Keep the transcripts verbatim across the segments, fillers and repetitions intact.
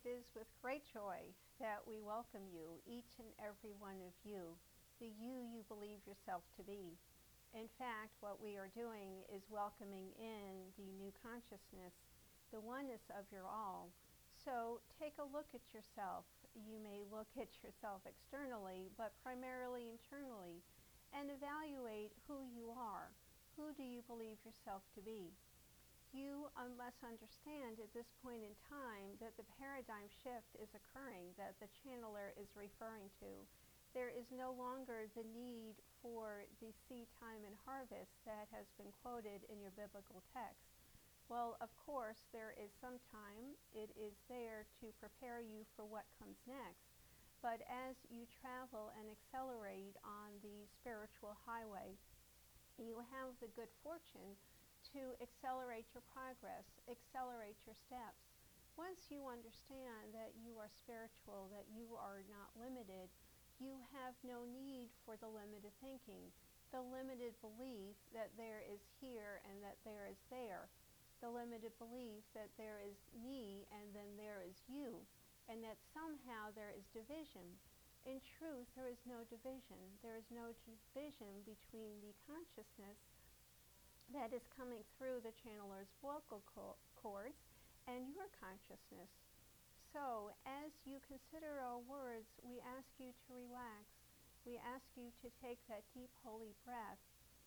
it is with great joy that we welcome you, each and every one of you, the you you believe yourself to be. In fact, what we are doing is welcoming in the new consciousness, the oneness of your all. So take a look at yourself. You may look at yourself externally, but primarily internally, and evaluate who you are. Who do you believe yourself to be? You must understand at this point in time that the paradigm shift is occurring, that the channeler is referring to. There is no longer the need for the seed time and harvest that has been quoted in your biblical text. Well, of course, there is some time. It is there to prepare you for what comes next. But as you travel and accelerate on the spiritual highway, you have the good fortune to accelerate your progress, accelerate your steps. Once you understand that you are spiritual, that you are not limited, you have no need for the limited thinking, the limited belief that there is here and that there is there, the limited belief that there is me and then there is you, and that somehow there is division. In truth, there is no division. There is no division between the consciousness that is coming through the channeler's vocal cords and your consciousness. So, as you consider our words, we ask you to relax. We ask you to take that deep, holy breath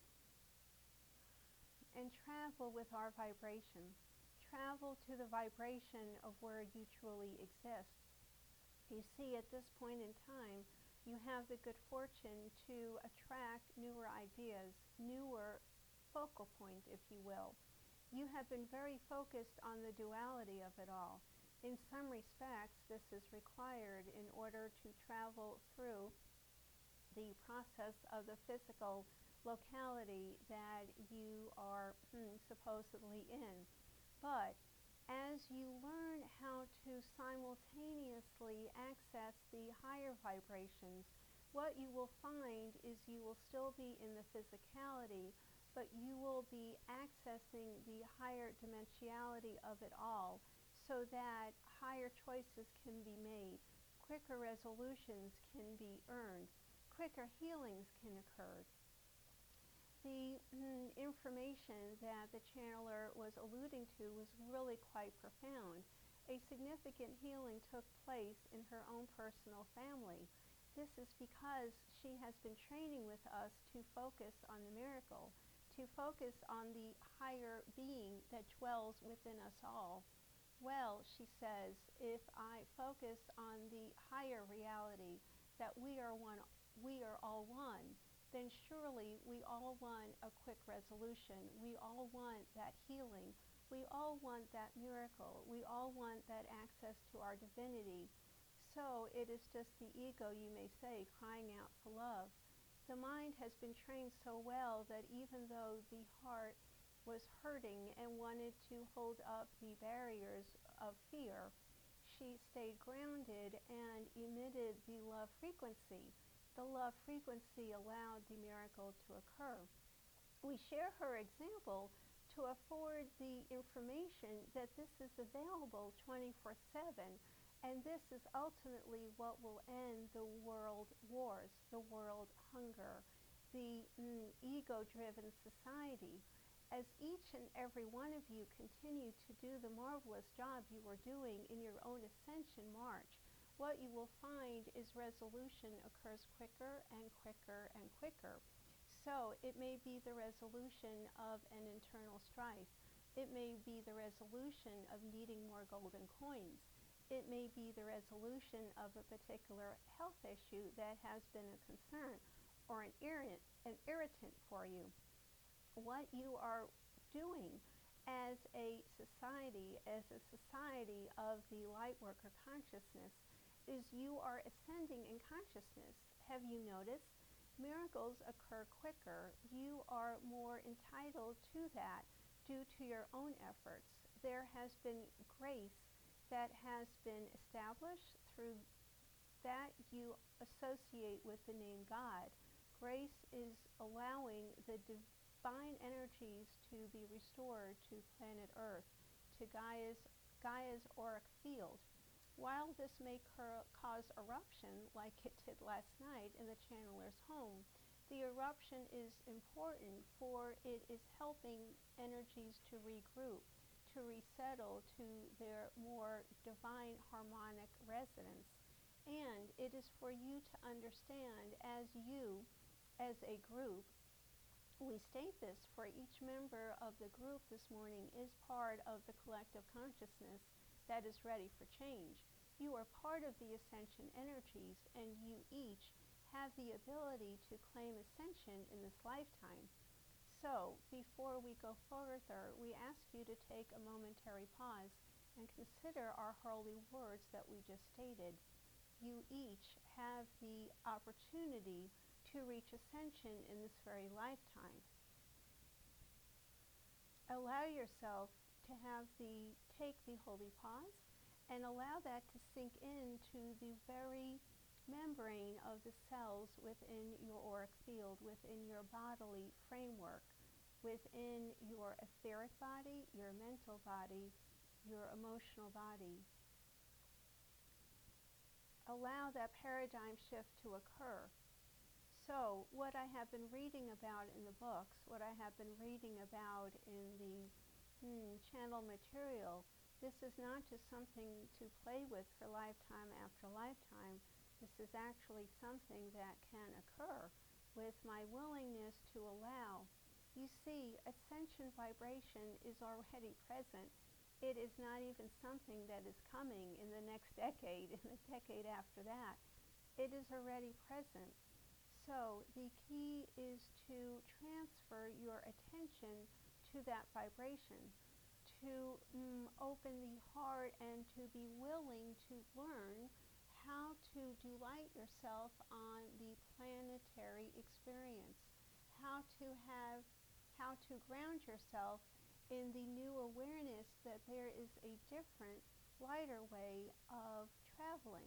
and travel with our vibration. Travel to the vibration of where you truly exist. You see, at this point in time, you have the good fortune to attract newer ideas, newer focal point, if you will. You have been very focused on the duality of it all. In some respects, this is required in order to travel through the process of the physical locality that you are hmm, supposedly in. But as you learn how to simultaneously access the higher vibrations, what you will find is you will still be in the physicality, but you will be accessing the higher dimensionality of it all so that higher choices can be made, quicker resolutions can be earned, quicker healings can occur. The mm, information that the channeler was alluding to was really quite profound. A significant healing took place in her own personal family. This is because she has been training with us to focus on the miracle, to focus on the higher being that dwells within us all. Well, she says, if I focus on the higher reality that we are one, we are all one, then surely we all want a quick resolution. We all want that healing. We all want that miracle. We all want that access to our divinity. So it is just the ego, you may say, crying out for love. The mind has been trained so well that even though the heart was hurting and wanted to hold up the barriers of fear, she stayed grounded and emitted the love frequency. The love frequency allowed the miracle to occur. We share her example to afford the information that this is available twenty-four seven, and this is ultimately what will end the world wars, the world hunger, the mm, ego-driven society. As each and every one of you continue to do the marvelous job you are doing in your own ascension march, what you will find is resolution occurs quicker and quicker and quicker. So it may be the resolution of an internal strife. It may be the resolution of needing more golden coins. It may be the resolution of a particular health issue that has been a concern or an irritant, an irritant for you. What you are doing as a society, as a society of the light worker consciousness, is you are ascending in consciousness. Have you noticed? Miracles occur quicker. You are more entitled to that due to your own efforts. There has been grace that has been established through that you associate with the name God. Grace is allowing the divine energies to be restored to planet Earth, to Gaia's, Gaia's auric field. While this may cur- cause eruption like it did last night in the channeler's home, the eruption is important, for it is helping energies to regroup, to resettle to their more divine harmonic resonance. And it is for you to understand, as you, as a group, we state this for each member of the group this morning is part of the collective consciousness that is ready for change. You are part of the ascension energies, and you each have the ability to claim ascension in this lifetime. So, before we go further, we ask you to take a momentary pause and consider our holy words that we just stated. You each have the opportunity to reach ascension in this very lifetime. Allow yourself to have the, take the holy pause and allow that to sink into the very membrane of the cells within your auric field, within your bodily framework, within your etheric body, your mental body, your emotional body. Allow that paradigm shift to occur. So, what I have been reading about in the books, what I have been reading about in the hmm, channel material, this is not just something to play with for lifetime after lifetime. This is actually something that can occur with my willingness to allow. You see, ascension vibration is already present. It is not even something that is coming in the next decade, in the decade after that. It is already present. So the key is to transfer your attention to that vibration, to mm, open the heart and to be willing to learn how to delight yourself on the planetary experience, how to have, how to ground yourself in the new awareness that there is a different, lighter way of traveling.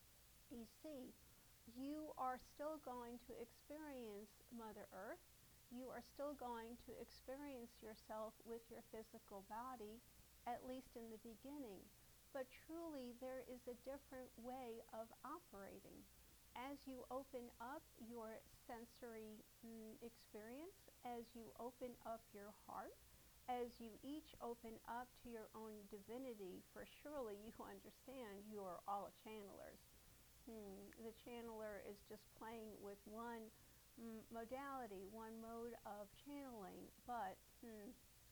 You see, you are still going to experience Mother Earth. You are still going to experience yourself with your physical body, at least in the beginning. But truly, there is a different way of operating. As you open up your sensory mm, experience, as you open up your heart, as you each open up to your own divinity, for surely you understand you are all channelers. Hmm, the channeler is just playing with one mm, modality, one mode of channeling, but hmm,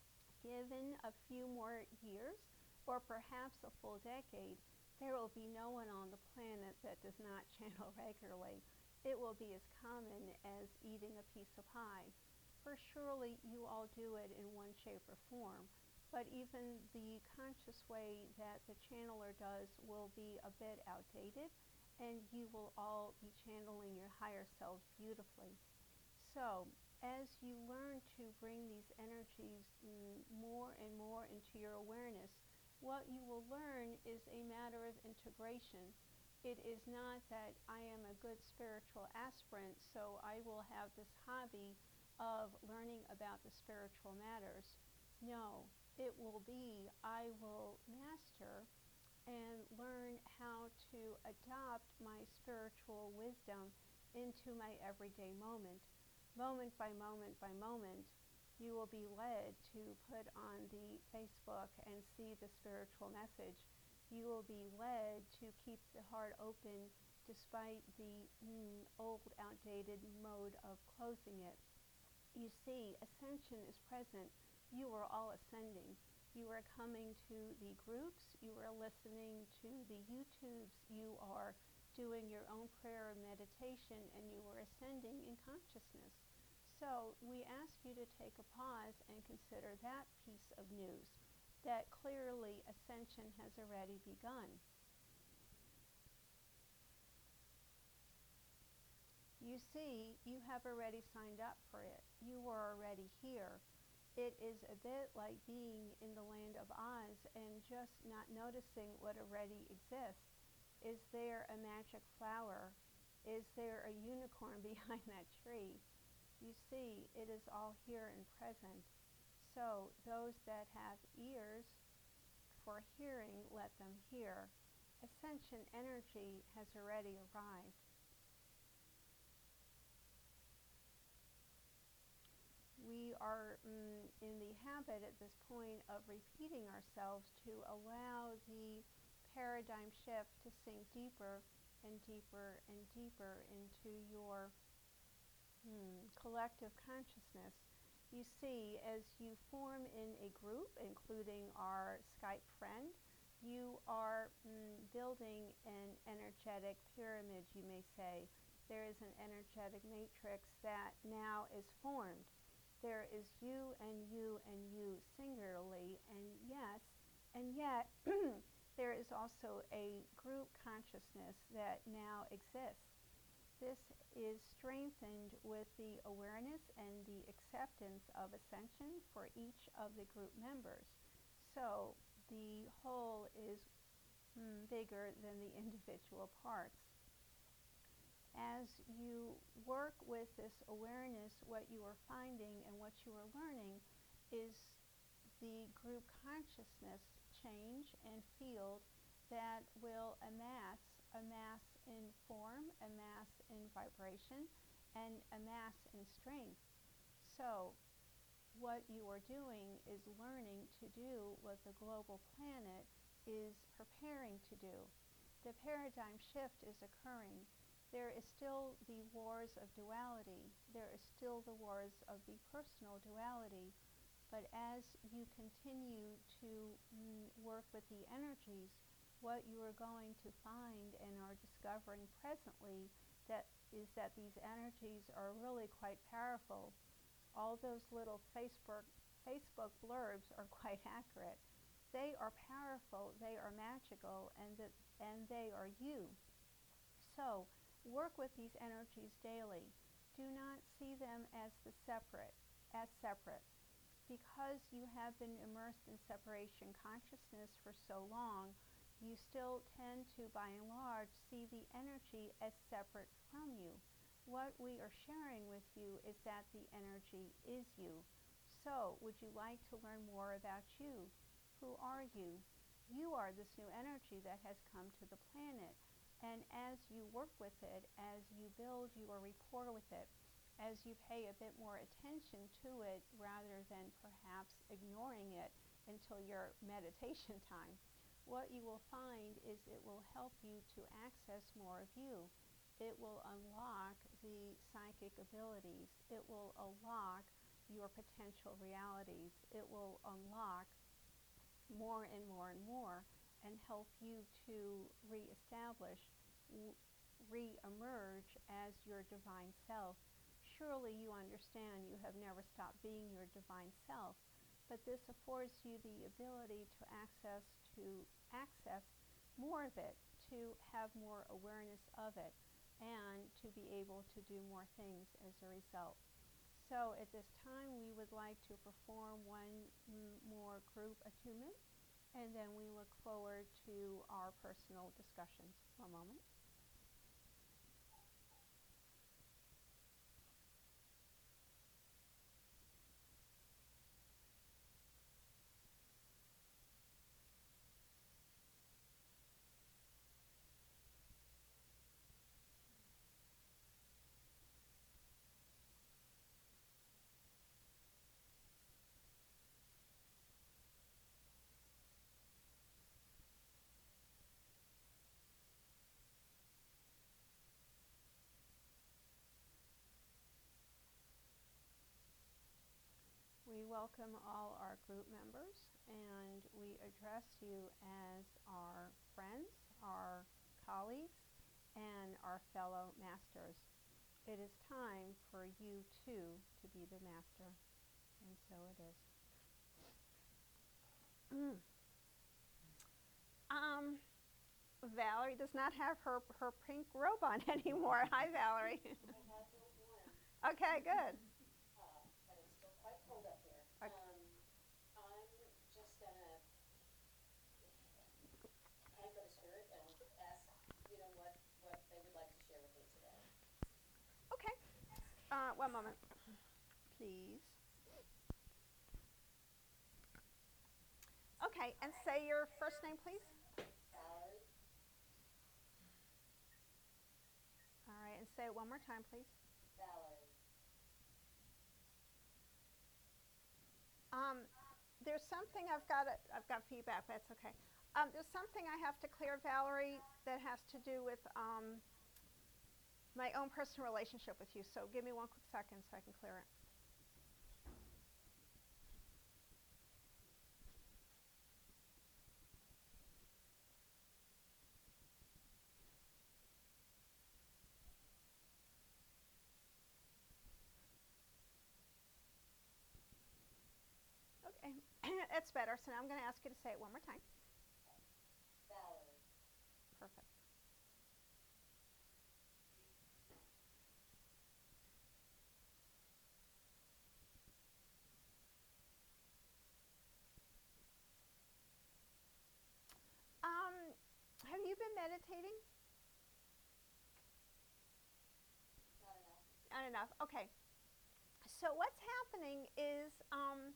given a few more years, or perhaps a full decade, there will be no one on the planet that does not channel regularly. It will be as common as eating a piece of pie. For surely you all do it in one shape or form, but even the conscious way that the channeler does will be a bit outdated, and you will all be channeling your higher selves beautifully. So, as you learn to bring these energies mm, more and more into your awareness, what you will learn is a matter of integration. It is not that I am a good spiritual aspirant, so I will have this hobby of learning about the spiritual matters. No, it will be I will master and learn how to adopt my spiritual wisdom into my everyday moment. Moment by moment by moment, you will be led to put on the Facebook and see the spiritual message. You will be led to keep the heart open despite the mm, old, outdated mode of closing it. You see, ascension is present. You are all ascending. You are coming to the groups, you are listening to the YouTubes, you are doing your own prayer and meditation, and you are ascending in consciousness. So we ask you to take a pause and consider that piece of news, that clearly ascension has already begun. You see, you have already signed up for it. You are already here. It is a bit like being in the land of Oz and just not noticing what already exists. Is there a magic flower? Is there a unicorn behind that tree? You see, it is all here and present. So those that have ears for hearing, let them hear. ascension energy has already arrived. We are mm, in the habit at this point of repeating ourselves to allow the paradigm shift to sink deeper and deeper and deeper into your hmm, collective consciousness. You see, as you form in a group, including our Skype friend, you are mm, building an energetic pyramid, you may say. There is an energetic matrix that now is formed. There is you and you and you singularly, and yes, and yet there is also a group consciousness that now exists. This is strengthened with the awareness and the acceptance of ascension for each of the group members. So the whole is mm, bigger than the individual parts. As you work with this awareness, what you are finding and what you are learning is the group consciousness change and field that will amass, amass in form, amass in vibration, and amass in strength. So what you are doing is learning to do what the global planet is preparing to do. The paradigm shift is occurring. There is still the wars of duality. There is still the wars of the personal duality. But as you continue to mm, work with the energies, what you are going to find and are discovering presently that is that these energies are really quite powerful. All those little Facebook, Facebook blurbs are quite accurate. They are powerful, they are magical, and, that, and they are you. So work with these energies daily. Do not see them as the separate, as separate. Because you have been immersed in separation consciousness for so long, you still tend to, by and large, see the energy as separate from you. What we are sharing with you is that the energy is you. So, would you like to learn more about you? Who are you? You are this new energy that has come to the planet. And as you work with it, as you build your rapport with it, as you pay a bit more attention to it rather than perhaps ignoring it until your meditation time, what you will find is it will help you to access more of you. It will unlock the psychic abilities. It will unlock your potential realities. It will unlock more and more and more and help you to reestablish, re-emerge as your divine self. Surely you understand you have never stopped being your divine self, but this affords you the ability to access to access more of it, to have more awareness of it, and to be able to do more things as a result. So at this time we would like to perform one m- more group attunement, and then we look forward to our personal discussions. One moment. We welcome all our group members, and we address you as our friends, our colleagues, and our fellow masters. It is time for you too to be the master, and so it is. Mm. Um, Valerie does not have her, her pink robe on anymore. Hi, Valerie. Okay, good. Uh, but it's still quite cold up here. Okay. Um, I'm just gonna type of the spirit and ask, you know, what, what they would like to share with me today. Okay. Uh, one moment, please. Okay, and say your first name, please. Valerie. say it one more time, please. Valerie. Um, there's something I've got. To, I've got feedback, but it's okay. Um, there's something I have to clear, Valerie, that has to do with um, my own personal relationship with you. So give me one quick second so I can clear it. Okay, that's better. So now I'm going to ask you to say it one more time. Valerie. Perfect. Um, have you been meditating? Not enough. Not enough. Okay. So what's happening is um,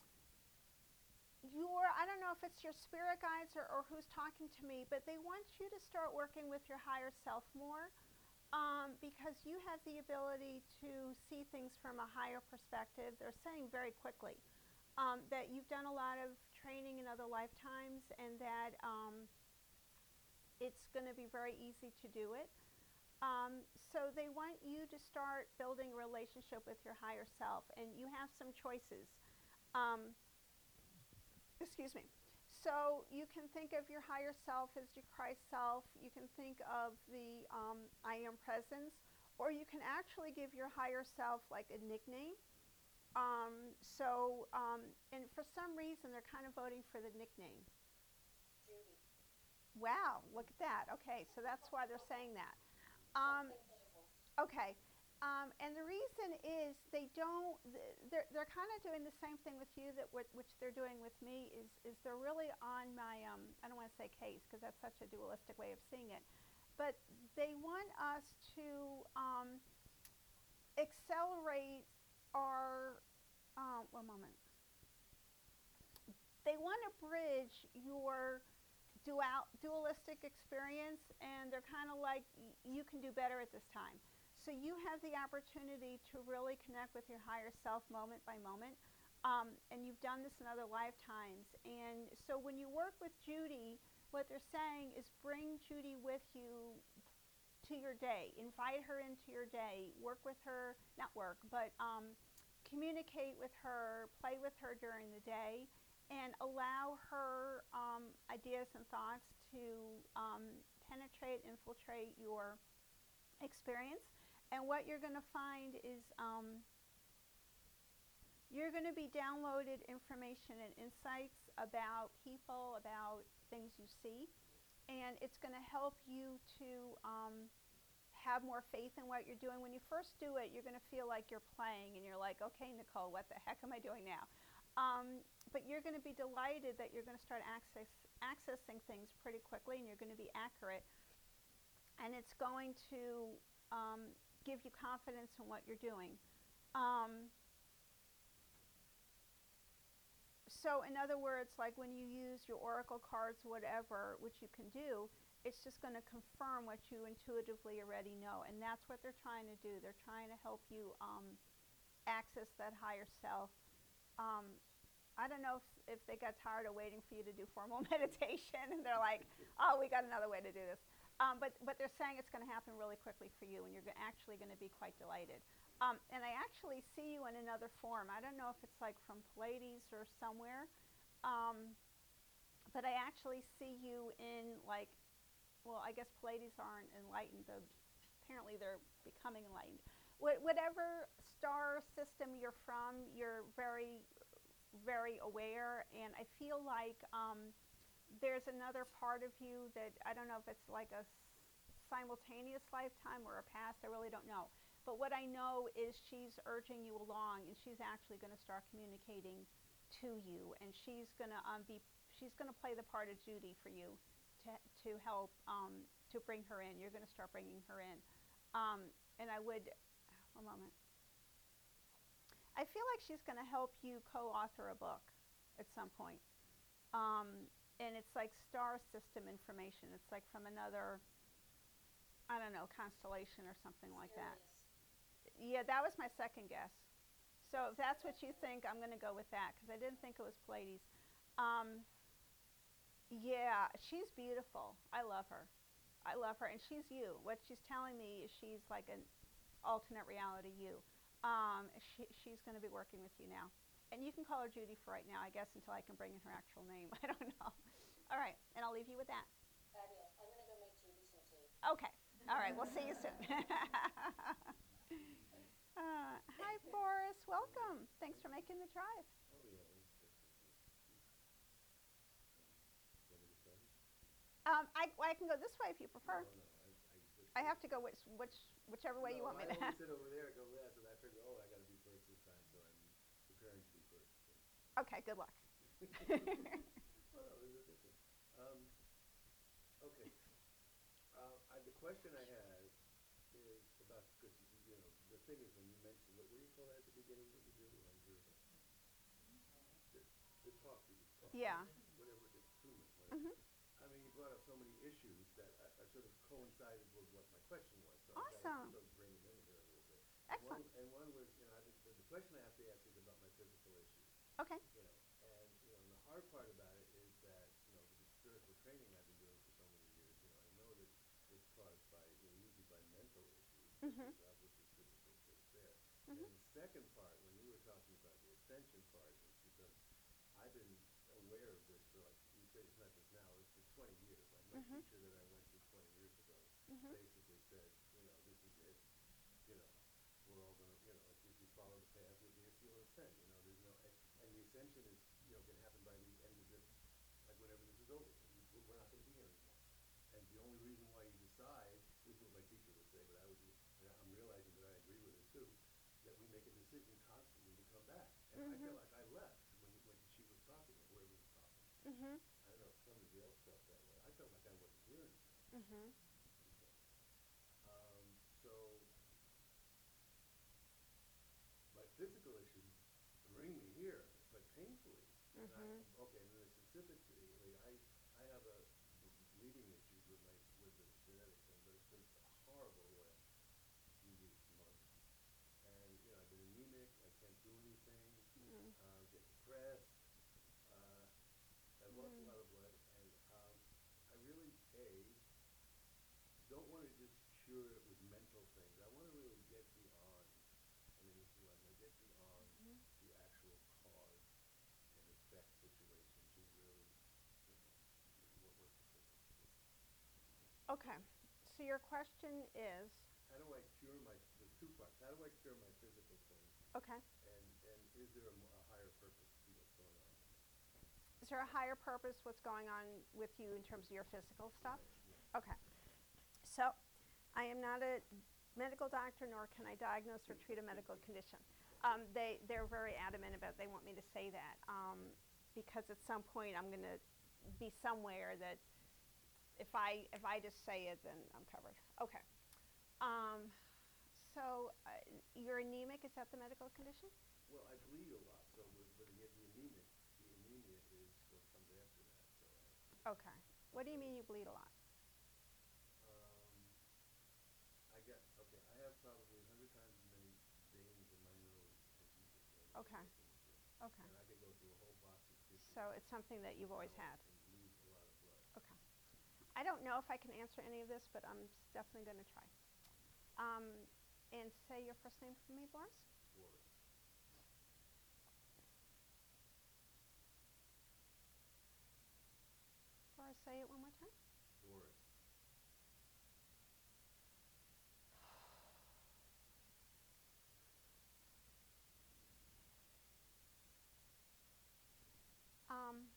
your, I don't know if it's your spirit guides or, or who's talking to me, but they want you to start working with your higher self more um, because you have the ability to see things from a higher perspective. They're saying very quickly um, that you've done a lot of training in other lifetimes and that um, it's going to be very easy to do it. Um, so they want you to start building a relationship with your higher self, and you have some choices. Um, excuse me. So you can think of your higher self as your Christ self. You can think of the um, I am presence, or you can actually give your higher self like a nickname. Um, so, um, and for some reason, they're kind of voting for the nickname. Judy. Wow, look at that. Okay, so that's why they're saying that. Um, okay. Um, and the reason is they don't, they're, they're kind of doing the same thing with you that what, which they're doing with me is, is they're really on my, um, I don't want to say case because that's such a dualistic way of seeing it, but they want us to um, accelerate our, uh, one moment. They want to bridge your dual, dualistic experience, and they're kind of like, you can do better at this time. So you have the opportunity to really connect with your higher self moment by moment. Um, and you've done this in other lifetimes. And so when you work with Judy, what they're saying is bring Judy with you to your day. Invite her into your day. Work with her, not work, but um, communicate with her, play with her during the day, and allow her um, ideas and thoughts to um, penetrate, infiltrate your experience. And what you're going to find is um, you're going to be downloaded information and insights about people, about things you see, and it's going to help you to um, have more faith in what you're doing. When you first do it, you're going to feel like you're playing, and you're like, okay, Nicole, what the heck am I doing now? Um, but you're going to be delighted that you're going to start access, accessing things pretty quickly, and you're going to be accurate, and it's going to um, give you confidence in what you're doing. Um, so in other words, like when you use your oracle cards, whatever, which you can do, it's just going to confirm what you intuitively already know. And that's what they're trying to do. They're trying to help you um, access that higher self. Um, I don't know if, if they got tired of waiting for you to do formal meditation and they're like, oh, we got another way to do this. Um, but, but they're saying it's going to happen really quickly for you, and you're actually going to be quite delighted. Um, and I actually see you in another form. I don't know if it's like from Pleiades or somewhere, um, but I actually see you in like, well, I guess Pleiades aren't enlightened, though apparently they're becoming enlightened. Wh- whatever star system you're from, you're very, very aware, and I feel like um, there's another part of you that I don't know if it's like a simultaneous lifetime or a past. I really don't know. But what I know is she's urging you along, and she's actually going to start communicating to you, and she's going to um, be she's going to play the part of Judy for you to to help um, to bring her in. You're going to start bringing her in, um, and I would one moment. I feel like she's going to help you co-author a book at some point. Um, and it's like star system information. It's like from another I don't know, constellation or something like that. Sirius. Yeah, that was my second guess. So if that's what you think, I'm going to go with that because I didn't think it was Pleiades. Um, yeah, she's beautiful. I love her. I love her, and she's you. What she's telling me is she's like an alternate reality you. Um, she, she's going to be working with you now. And you can call her Judy for right now, I guess, until I can bring in her actual name. I don't know. All right, and I'll leave you with that. Fabulous. I'm gonna go make Judy some tea. Okay. All right, we'll see you soon. uh, hi, Boris. Welcome. Thanks for making the drive. Oh, yeah, that's, that's, that's, want me to start? Um, I, I can go this way if you prefer. No, no, I, I just. I have to go which, which, whichever way you No, want me I to. always sit over there, go last, and I figure, oh, I gotta be first this time, so I'm preparing to be first. So. Okay, good luck. Well, no, this is different. Um, okay. Uh, I, the question I had is about, because, you know, the thing is when you mentioned, what, what do you call that at the beginning, what you do on your, the, the talk that you talk. Yeah. Whatever, the tumor, whatever. Mhm. I mean, you brought up so many issues that I, I sort of coincided with what my question was. So Awesome. I gotta sort of bring them in here a little bit. Excellent. And one, and one was, you know, I think the, the question I have to ask is about my physical issues. Okay. You know, and you know, and the hard part about it is that you know the spiritual training I've been doing for so many years. You know, I know that it's caused by you know usually by mental issues, Mhm. uh, which is physical, so it's there. Mhm. And the second part, when you were talking about the ascension part, is because I've been aware of this for like you say it's not just now, it's for twenty years. Like my Mhm. teacher that I went to twenty years ago Mhm. basically said, you know, this is it. You know, we're all gonna, you know, if, if you follow the path, you'll, be, you'll ascend. You know, there's no, and, and the ascension is, you know, can happen by the end of this, like whenever this is over. We, we're not gonna be here anymore. And the only reason why you decide, this is what my teacher would say, but I would, and I'm realizing that I agree with it too, that we make a decision constantly to come back. And I feel Mhm. like I left when when she was talking, or whoever was talking. Mhm. I don't know if somebody else felt that way. I felt like I wasn't here anymore. Mhm. Okay. Um, so my physical issues bring me here, but painfully. And I, Mhm. okay, and then specifically, I I have a bleeding issues with my with the genetic thing, but it's been horrible the last few weeks, months. And you know, I've been anemic. I can't do anything. Mm. Uh, get depressed. Uh, I've lost a Mm. lot of blood, and um, I really a don't want to just cure it with mental things. I want to really get beyond. I mean, this is what I'm going to get beyond Mhm. the actual cause and effect situation to really, you know, what, what's the purpose? Okay. So your question is, How do I cure my, there's two parts. How do I cure my physical things? okay, And, and is there a, mo- a higher purpose to what's going on? is there a higher purpose what's going on with you in terms of your physical stuff? Right, yeah. Okay. So I am not a medical doctor, nor can I diagnose or treat a medical condition. Um, they, they're very adamant about, they want me to say that um, because at some point I'm going to be somewhere that if I, if I just say it, then I'm covered. Okay. Um, so uh, you're anemic, is that the medical condition? Well, I bleed a lot, so with, with the, the anemic, the anemia is what comes after that. So I, Okay. What do you mean you bleed a lot? um, I got, okay, I have probably a hundred times as many veins in my nose as you do. Like Okay. Okay. and I could go through a whole box of tissue. So it's something that you've always had. And bleed a lot of blood. Okay. I don't know if I can answer any of this, but I'm definitely going to try. Um, and say your first name for me, Boris? Boris. Boris, say it one more time. Boris. Um,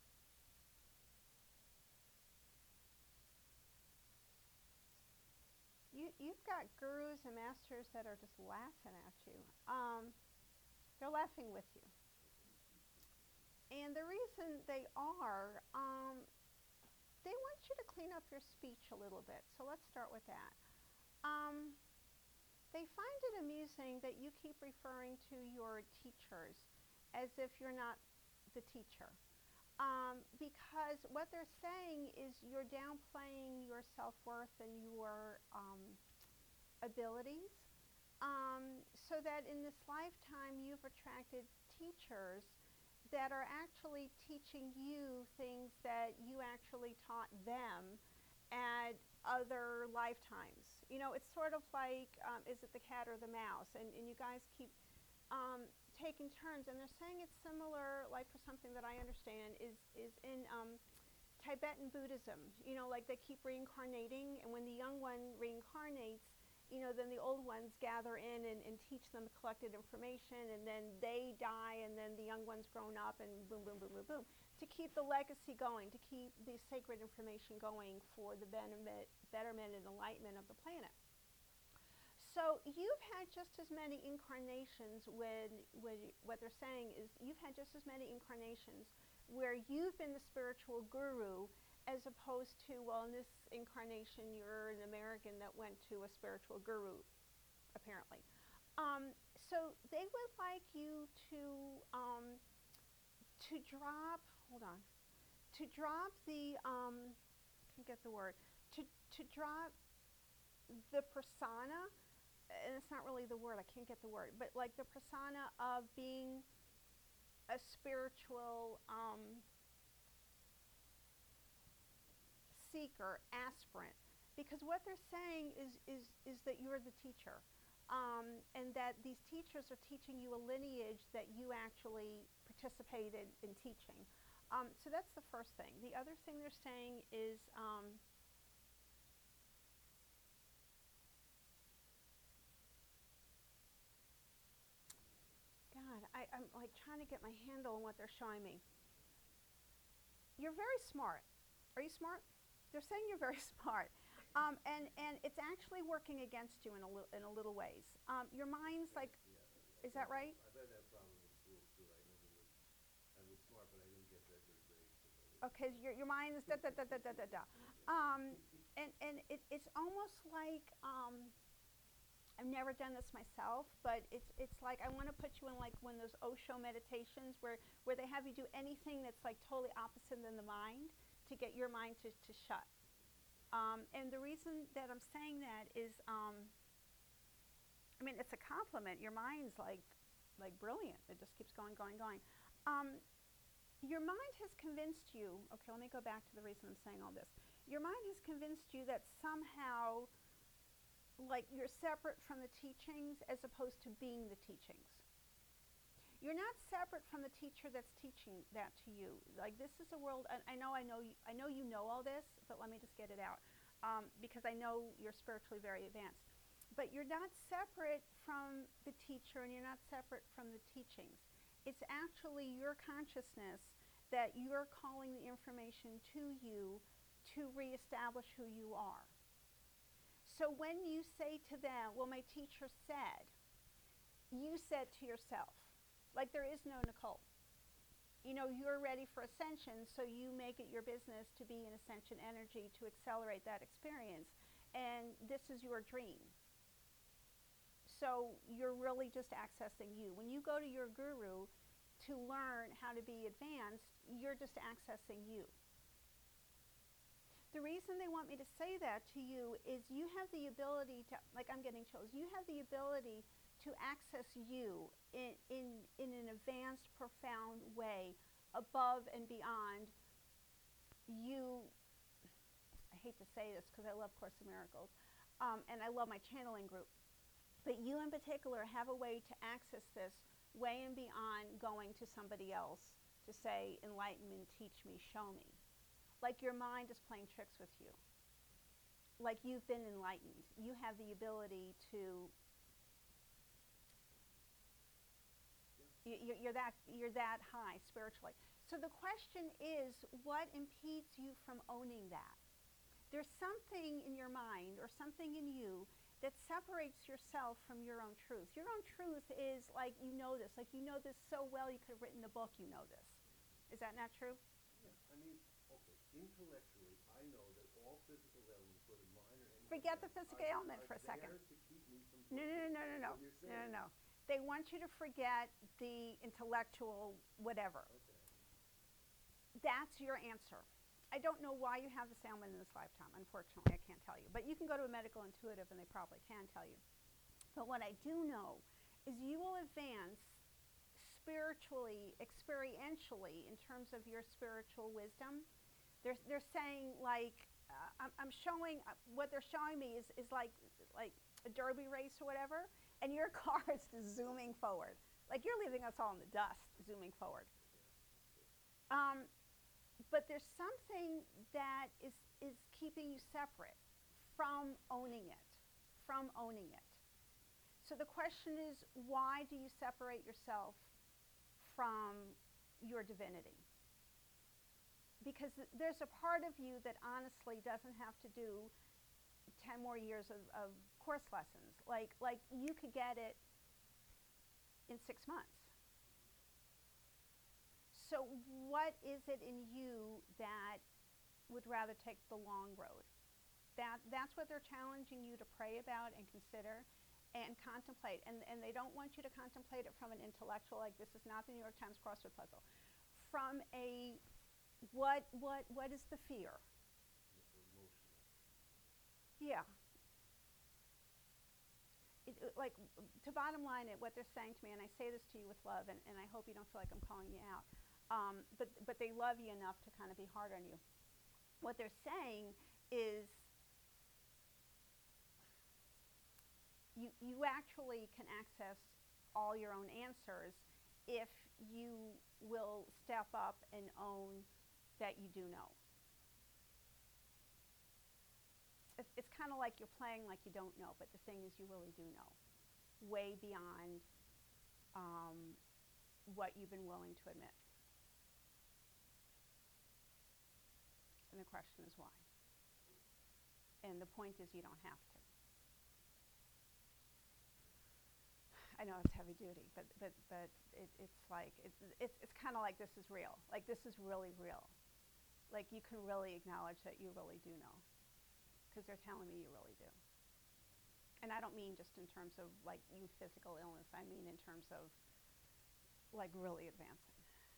you, you've got gurus and masters that are just laughing at you. Um, they're laughing with you. And the reason they are, um, they want you to clean up your speech a little bit. So let's start with that. Um, they find it amusing that you keep referring to your teachers as if you're not the teacher. Um, because what they're saying is you're downplaying your self-worth and your um, abilities, um, so that in this lifetime you've attracted teachers that are actually teaching you things that you actually taught them at other lifetimes. You know, it's sort of like, um, is it the cat or the mouse? And, and you guys keep um, taking turns, and they're saying it's similar, like for something that I understand, is, is in um, Tibetan Buddhism. You know, like they keep reincarnating, and when the young one reincarnates, you know, then the old ones gather in and, and teach them collected information, and then they die, and then the young one's grown up, and boom, boom, boom, boom, boom, to keep the legacy going, to keep the sacred information going for the benefit, betterment and enlightenment of the planet. So you've had just as many incarnations when, when what they're saying is you've had just as many incarnations where you've been the spiritual guru, as opposed to, well, in this incarnation, you're an American that went to a spiritual guru, apparently. Um, so they would like you to um, to drop. Hold on. To drop the. Um, can't get the word. To to drop the persona, and it's not really the word. I can't get the word, but like the persona of being a spiritual. Um, seeker, aspirant, because what they're saying is, is, is that you're the teacher, um, and that these teachers are teaching you a lineage that you actually participated in teaching. Um, so that's the first thing. The other thing they're saying is, um, God, I, I'm like trying to get my handle on what they're showing me. You're very smart. Are you smart? They're saying you're very smart, um, and and it's actually working against you in a little in a little ways. Um, your mind's like, Yeah. is that right? I've had that problem in school too. I never was, I was smart, but I didn't get that good grades. Okay, your your mind is da da da da da da da. Um, and and it, it's almost like um, I've never done this myself, but it's it's like I want to put you in like one of those Osho meditations where where they have you do anything that's like totally opposite than the mind, to get your mind to, to shut. Um, and the reason that I'm saying that is, um, I mean, it's a compliment. Your mind's like, like brilliant. It just keeps going, going, going. Um, your mind has convinced you, okay, let me go back to the reason I'm saying all this. Your mind has convinced you that somehow, like, you're separate from the teachings as opposed to being the teachings. You're not separate from the teacher that's teaching that to you. Like, this is a world, I, I know I know you, I know you know all this, but let me just get it out, um, because I know you're spiritually very advanced. But you're not separate from the teacher, and you're not separate from the teachings. It's actually your consciousness that you're calling the information to you to reestablish who you are. So when you say to them, well, my teacher said, you said to yourself, like there is no Nicole. You know, you're ready for ascension, so you make it your business to be in ascension energy to accelerate that experience. And this is your dream. So you're really just accessing you. When you go to your guru to learn how to be advanced, you're just accessing you. The reason they want me to say that to you is you have the ability to, like I'm getting chills, you have the ability to access you in, in, in an advanced, profound way, above and beyond you. I hate to say this because I love Course in Miracles, um, and I love my channeling group. But you in particular have a way to access this way and beyond going to somebody else to say, enlighten me, teach me, show me. Like your mind is playing tricks with you. Like you've been enlightened. You have the ability to You're, you're, that, you're that high spiritually. So the question is, what impedes you from owning that? There's something in your mind or something in you that separates yourself from your own truth. Your own truth is like, you know this. Like you know this so well you could have written a book, you know this. Is that not true? Yeah, I mean, okay, intellectually, I know that all physical elements, whether mine or anything Forget the else, physical are, element are for a second. there to keep me from No, no, no, no, no, no. What you're No, no, saying. no. They want you to forget the intellectual whatever. Okay. that's your answer. I don't know why you have this ailment in this lifetime, unfortunately, I can't tell you. But you can go to a medical intuitive and they probably can tell you. But what I do know is you will advance spiritually, experientially, in terms of your spiritual wisdom. They're, they're saying, like, uh, I'm, I'm showing, uh, what they're showing me is, is like, like a derby race or whatever, and your car is just zooming forward. Like, you're leaving us all in the dust, zooming forward. Um, but there's something that is, is keeping you separate from owning it, from owning it. So the question is, why do you separate yourself from your divinity? Because there's a part of you that honestly doesn't have to do ten more years of, of course lessons. Like, like you could get it in six months. So what is it in you that would rather take the long road? That, that's what they're challenging you to pray about and consider and contemplate. And, and they don't want you to contemplate it from an intellectual, like this is not the New York Times crossword puzzle. From a, what, what, what is the fear? Emotional. Yeah. It, it, like, to bottom line it, what they're saying to me, and I say this to you with love, and, and I hope you don't feel like I'm calling you out, um, but, but they love you enough to kind of be hard on you. What they're saying is you, you actually can access all your own answers if you will step up and own that you do know. It's, it's kind of like you're playing like you don't know, but the thing is you really do know, way beyond um, what you've been willing to admit. And the question is why? And the point is you don't have to. I know it's heavy duty, but but but it, it's like it's it's it's kind of like this is real. Like this is really real. Like you can really acknowledge that you really do know, because they're telling me you really do. And I don't mean just in terms of like you physical illness. I mean in terms of like really advancing.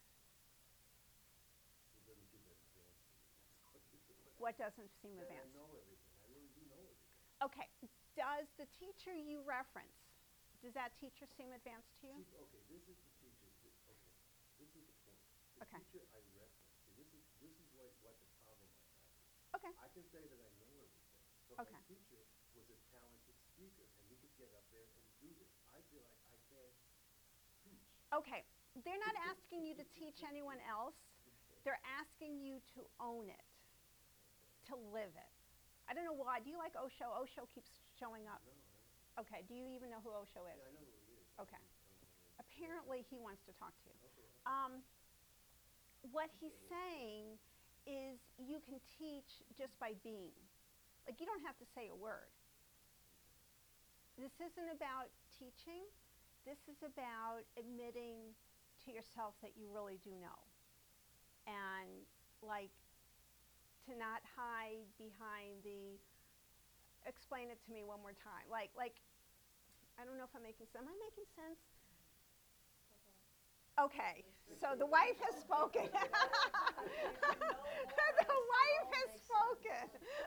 It doesn't seem that advanced to me. What doesn't seem That advanced? I know everything. I really do know everything. Okay. Does the teacher you reference, does that teacher seem advanced to you? See, okay, this is the teacher. This, okay, this is the point. The Okay. teacher I reference. See, this is this is what what the problem I have is. Okay. I can say that I know everything, but Okay. my teacher was a talented speaker, and he could get up there and do this. I feel like I can't teach. Okay. They're not asking you to teach anyone else. They're asking you to own it, to live it. I don't know why. Do you like Osho? Osho keeps showing up. No, I don't. Okay. Do you even know who Osho is? Yeah, I know who he is. I Okay. don't- I don't have any- Apparently he wants to talk to you. Okay, okay. Um, what he's saying is you can teach just by being. Like you don't have to say a word. This isn't about teaching. This is about admitting to yourself that you really do know. And like to not hide behind the, explain it to me one more time. Like, like, I don't know if I'm making sense. Am I making sense? Okay, so the wife has spoken. The wife has spoken.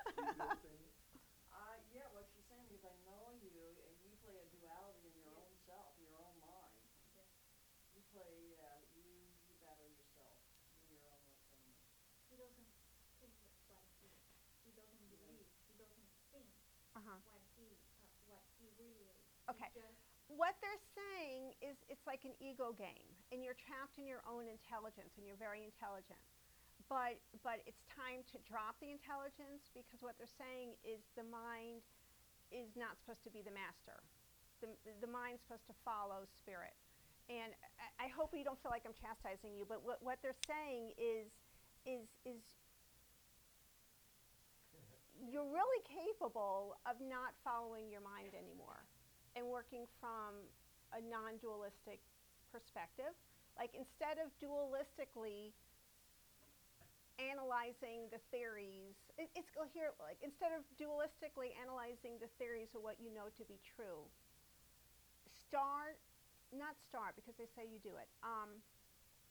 Uh, yeah, what she's saying, because I know you, and you play a duality in your own self, your own mind. You play, uh, you, you battle yourself in your own mind. He doesn't think what he, he doesn't believe, he doesn't think Uh-huh. what he, uh, what he really is. Okay. He just, What they're saying is it's like an ego game, and you're trapped in your own intelligence, and you're very intelligent. But, but it's time to drop the intelligence, because what they're saying is the mind is not supposed to be the master. The, the mind's supposed to follow spirit. And I, I hope you don't feel like I'm chastising you, but what, what they're saying is, is, is you're really capable of not following your mind anymore and working from a non-dualistic perspective. Like instead of dualistically analyzing the theories, it, it's go here, like instead of dualistically analyzing the theories of what you know to be true, start, not start because they say you do it, um,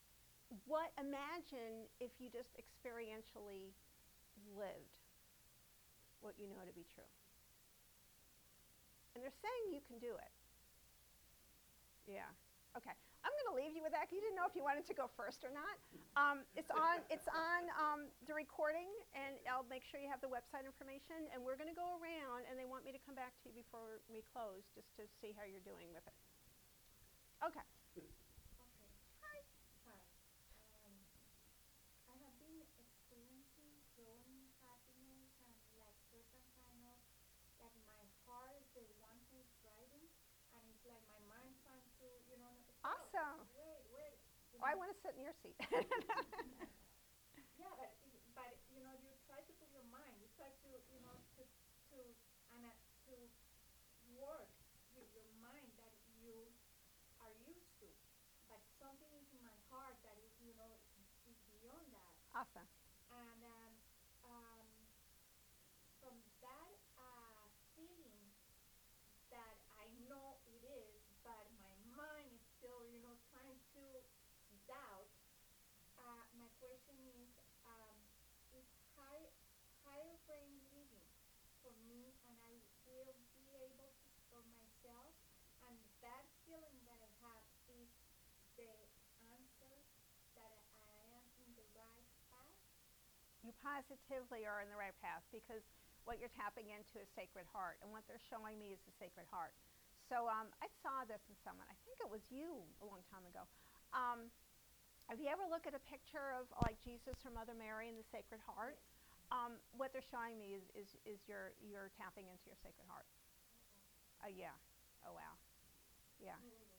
what, imagine if you just experientially lived what you know to be true. And they're saying you can do it. Yeah. Okay. I'm going to leave you with that. 'Cause you didn't know if you wanted to go first or not. Um, it's on. It's on um, the recording, and I'll make sure you have the website information. And we're going to go around, and they want me to come back to you before we close, just to see how you're doing with it. Okay. Okay. Hi. Hi. Um, I have been experiencing growing happiness and like certain kind of like my heart is the one who's driving, and it's like my mind trying to, you know, no- stop, Awesome. wait, wait. You Oh, I know. want to sit in your seat. Yeah, but i- but you know, you try to put your mind, you try to, you know, to to and uh, to work with your mind that you are used to, but something is in my heart that is, you know, is beyond that, Awesome. and um, um, from that uh, feeling that I know it is, but my mind is still, you know, trying to doubt. Uh, my question is, um, is high, higher brain living for me, and I will be able to for myself, and that feeling that I have is the answer that I am in the right path? You positively are in the right path, because what you're tapping into is Sacred Heart, and what they're showing me is the Sacred Heart. So um, I saw this in someone. I think it was you a long time ago. Um, have you ever looked at a picture of like Jesus or Mother Mary and the Sacred Heart? Yes. Um, what they're showing me is, is, is you're, you're tapping into your Sacred Heart. Oh, yeah. Oh, wow. Yeah.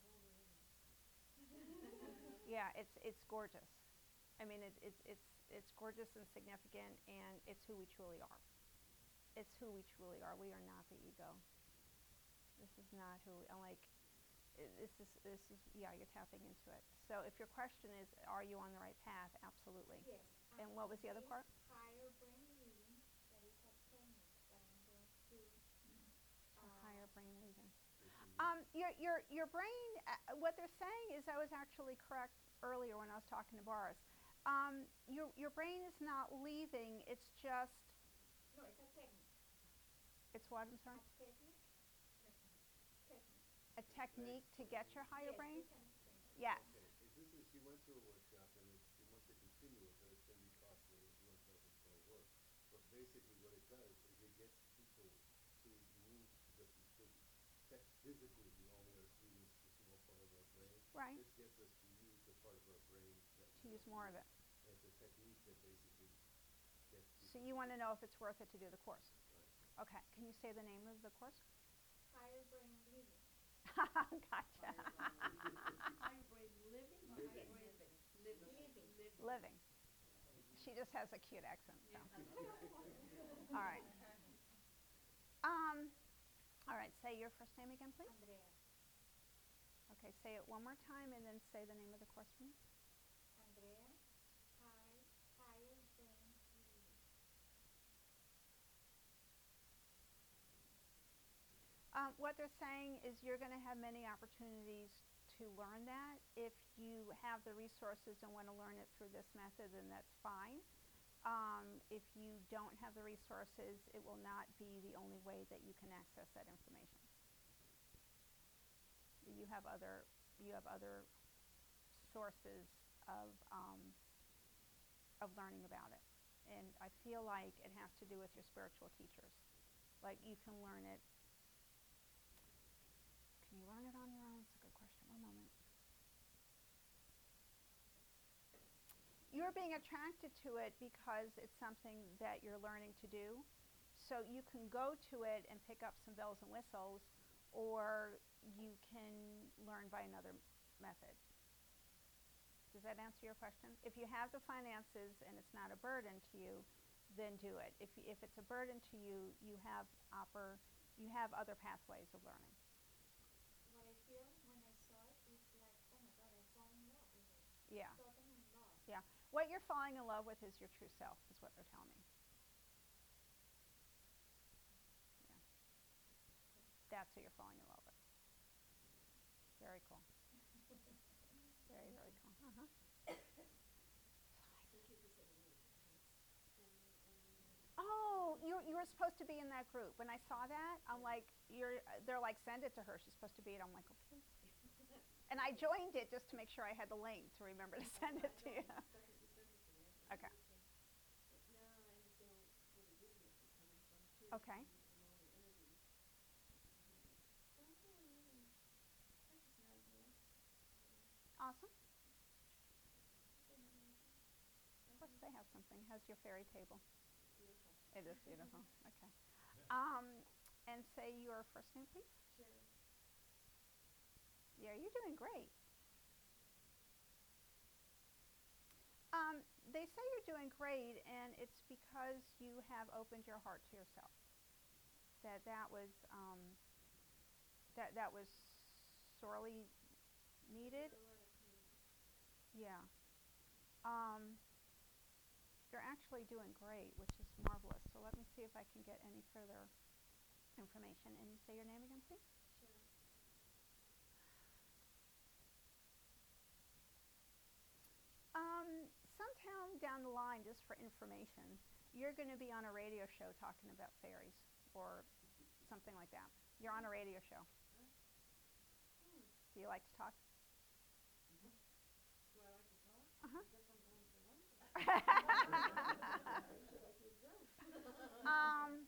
Yeah, it's, it's gorgeous. I mean, it, it's, it's, it's gorgeous and significant, and it's who we truly are. It's who we truly are. We are not the ego. This is not who we, I'm like, i- this is, this is, yeah, you're tapping into it. So if your question is, are you on the right path? Absolutely. Yes. And what was the other this part? Higher brain living, that is a technique that I'm going to. So Uh, higher brain leaving. Um, your, your, your brain, uh, what they're saying is, I was actually correct earlier when I was talking to Boris. Um, your, your brain is not leaving, it's just, no, it's a technique. it's what, I'm A sorry? technique. Technique. A technique to get your higher Yes, brain? you can explain it. Yes. Okay, if this is, she went to a workshop and it's, she wants to continue it, but it's gonna be costly and she wants to know if it's gonna work. But basically what it does is it gets people to move the, the, that physically we only are using a small part of our brain. Right. This gets us to use the part of our brain that To we use don't more of use. it. And it's a technique that basically gets So people you to want to do know it. if it's worth it to do the course? Right. Okay, can you say the name of the course? Higher brain living. Gotcha. Higher brain living or higher Living. brain living? Living. Living. She just has a cute accent. So. All right. Um, all right, say your first name again, please. Andrea. Okay, say it one more time and then say the name of the course for me. Andrea. High, higher brain living. Um, what they're saying is you're going to have many opportunities to learn that. If you have the resources and want to learn it through this method, then that's fine. Um, if you don't have the resources, it will not be the only way that you can access that information. You have other, you have other sources of, um, of learning about it. And I feel like it has to do with your spiritual teachers. Like you can learn it. Can you learn it on your own? It's a good question. One moment. You're being attracted to it because it's something that you're learning to do. So you can go to it and pick up some bells and whistles, or you can learn by another method. Does that answer your question? If you have the finances and it's not a burden to you, then do it. If, if it's a burden to you, you have, oper, you have other pathways of learning. What I feel when I saw it is like, oh my God, I fall in love with it. Yeah. Totally in love. Yeah. What you're falling in love with is your true self, is what they're telling me. Yeah. That's who you're falling in love with. Very cool. Very, very cool. Uh-huh. supposed to be in that group. When I saw that, I'm like, you're. They're like, send it to her. She's supposed to be. And I'm like, okay. And I joined it just to make sure I had the link to remember to send it to you. Okay. Okay. Awesome. Of course, they have something. How's your fairy table? Beautiful. It is beautiful. Okay. Um, and say your first name, please. Sure. Yeah, you're doing great. Um, they say you're doing great, and it's because you have opened your heart to yourself. That that was um, that that was sorely needed. Yeah. Um, you're actually doing great, which is marvelous. So let me see if I can get any further information. And say your name again, please. Sure. Um, sometime down the line, just for information, you're going to be on a radio show talking about fairies or something like that. You're on a radio show. Hmm. Do you like to talk? Do I like to talk? Uh-huh. I guess I'm going to London. um,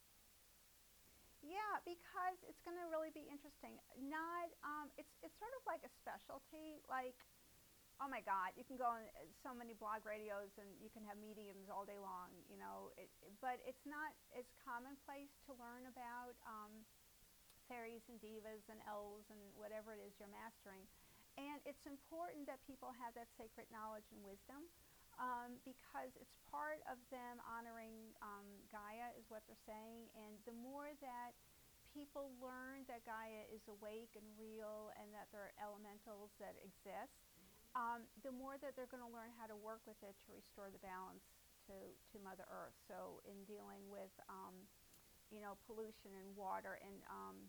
yeah, because it's going to really be interesting. Not, um, it's it's sort of like a specialty. Like, oh my God, you can go on uh, so many blog radios and you can have mediums all day long. You know, it, but it's not as commonplace to learn about um, fairies and divas and elves and whatever it is you're mastering. And it's important that people have that sacred knowledge and wisdom um, because it's part of them honoring um, Gaia is what they're saying. And the more that people learn that Gaia is awake and real and that there are elementals that exist, um, the more that they're going to learn how to work with it to restore the balance to, to Mother Earth. So in dealing with, um, you know, pollution and water and um,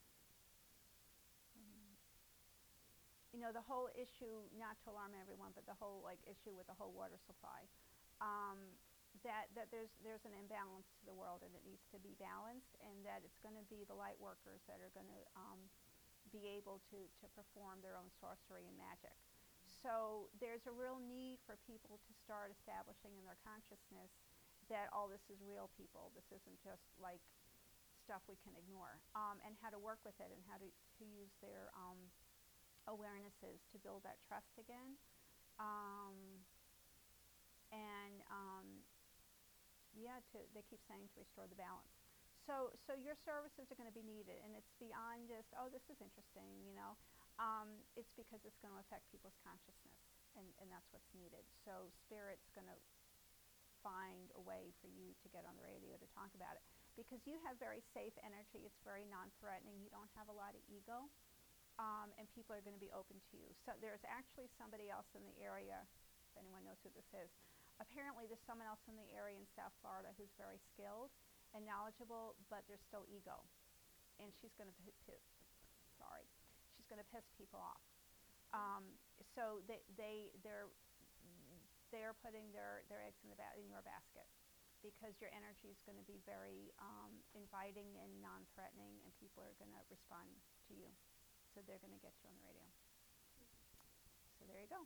you know, the whole issue, not to alarm everyone, but the whole like issue with the whole water supply, um, that, that there's, there's an imbalance to the world and it needs to be balanced, and that it's going to be the light workers that are going to um, be able to, to perform their own sorcery and magic. So there's a real need for people to start establishing in their consciousness that all this is real, people. This isn't just like stuff we can ignore, um, and how to work with it and how to, to use their um, awarenesses to build that trust again, um, and um, yeah, to they keep saying to restore the balance. So, so your services are going to be needed, and it's beyond just, oh, this is interesting, you know. Um, it's because it's going to affect people's consciousness, and, and that's what's needed. So Spirit's going to find a way for you to get on the radio to talk about it, because you have very safe energy. It's very non-threatening. You don't have a lot of ego. Um, and people are going to be open to you. So there's actually somebody else in the area, if anyone knows who this is. Apparently there's someone else in the area in South Florida who's very skilled and knowledgeable, but there's still ego. And she's going to p- p- sorry, she's going to piss people off. Um, so they, they, they're, they're putting their, their eggs in, the ba- in your basket, because your energy is going to be very um, inviting and non-threatening, and people are going to respond to you. So they're going to get you on the radio. So there you go.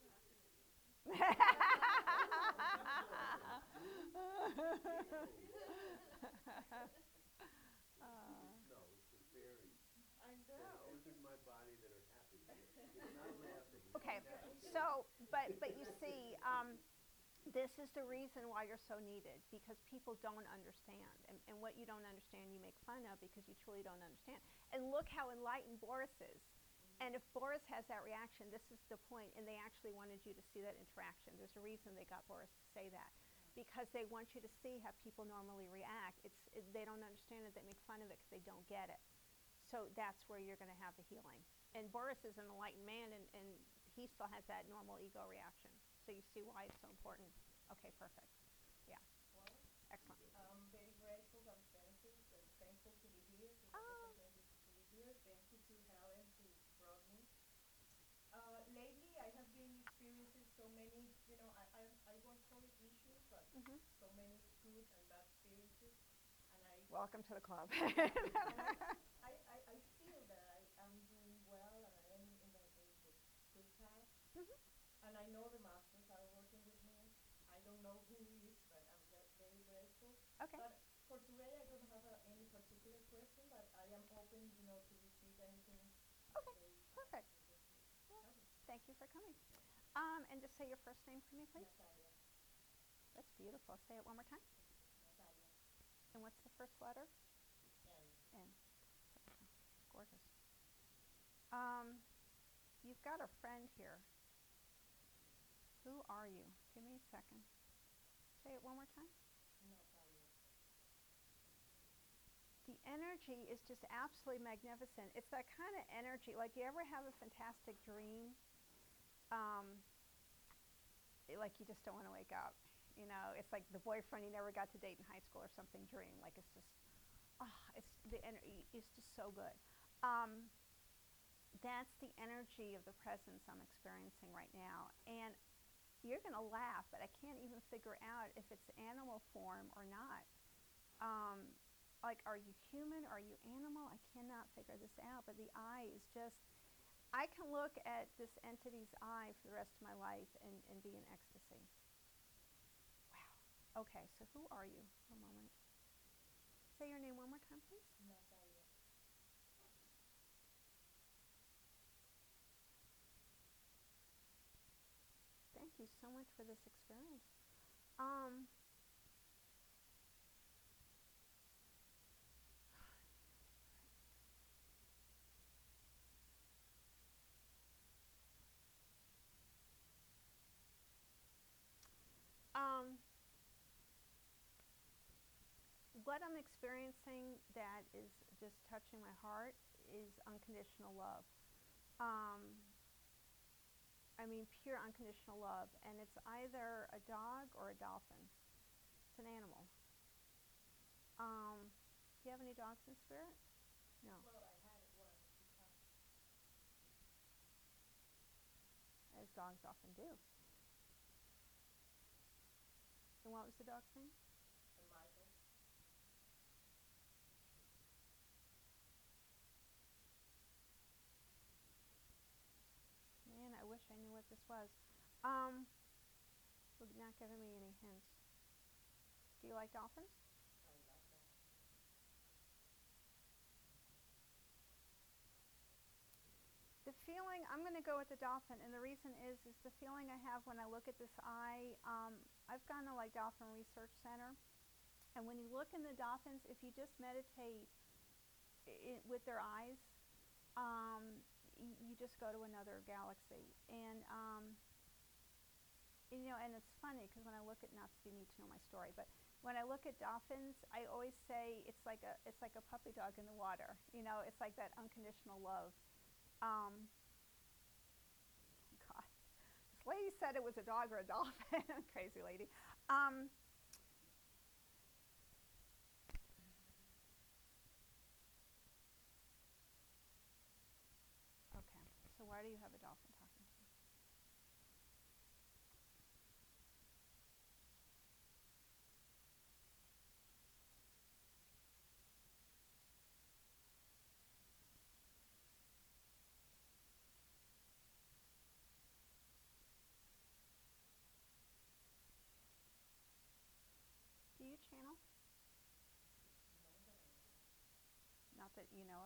uh, No, it's the fairies I that have know. entered my body that are happy. It's not laughing. It's okay, happy. so but but you see, um, this is the reason why you're so needed, because people don't understand, and, and what you don't understand you make fun of because you truly don't understand. And look how enlightened Boris is. And if Boris has that reaction, this is the point, and they actually wanted you to see that interaction. There's a reason they got Boris to say that, because they want you to see how people normally react. It's it, they don't understand it, they make fun of it because they don't get it. So that's where you're going to have the healing. And Boris is an enlightened man, and, and he still has that normal ego reaction. So you see why it's so important. Okay, perfect. Yeah, Well, excellent. I'm very grateful. I'm thankful. I'm thankful to be here. To Oh. represent it, to be here. Thankful to Helen who brought me. Uh, lately, I have been experiencing so many. You know, I I, I won't call it issues, but Mhm. so many good and bad experiences. welcome to the club. I, I, I feel that I am doing well and I am in a, in the good path. Mhm. And I know the masters are working with me. I don't know who is, but I'm just very grateful. Okay. But for today, I don't have uh, any particular question, but I am open, you know, to receive anything. Okay, they have perfect. to do. Yeah. Okay. Thank you for coming. Um, and just say your first name for me, please. Natalia. That's beautiful. Say it one more time. Natalia. And what's the first letter? And N. Gorgeous. Um, you've got a friend here. Who are you? Give me a second. Say it one more time. Natalia. The energy is just absolutely magnificent. It's that kind of energy, like you ever have a fantastic dream, um, it- like you just don't want to wake up. You know, it's like the boyfriend you never got to date in high school or something dream. Like it's just, ah, it's the energy is just so good. Um, that's the energy of the presence I'm experiencing right now. And you're going to laugh, but I can't even figure out if it's animal form or not. Um, like, are you human? Are you animal? I cannot figure this out. But the eye is just, I can look at this entity's eye for the rest of my life and, and be in ecstasy. Wow. Okay, so who are you? One moment. Say your name one more time, please. Natalia. Thank you so much for this experience. Um, um, what I'm experiencing that is just touching my heart is unconditional love. Um, I mean, pure unconditional love. And it's either a dog or a dolphin. It's an animal. Um, do you have any dogs in spirit? No. Well, I had one. He passed. As dogs often do. And what was the dog's name? And Michael. Man, I wish I knew what this was. Um, you're not giving me any hints. Do you like dolphins? I love that. The feeling, I'm going to go with the dolphin, and the reason is, is the feeling I have when I look at this eye. Um, I've gone to like Dolphin Research Center, and when you look in the dolphins, if you just meditate I with their eyes, um, y- you just go to another galaxy. And um, you know, and it's funny because when I look at, not that you need to know my story, but when I look at dolphins, I always say it's like a, it's like a puppy dog in the water. You know, it's like that unconditional love. Um, God, this lady said it was a dog or a dolphin. Crazy lady. Um, okay, so why do you have a dolphin talking to you? Do you channel? No, but I know. Not that you know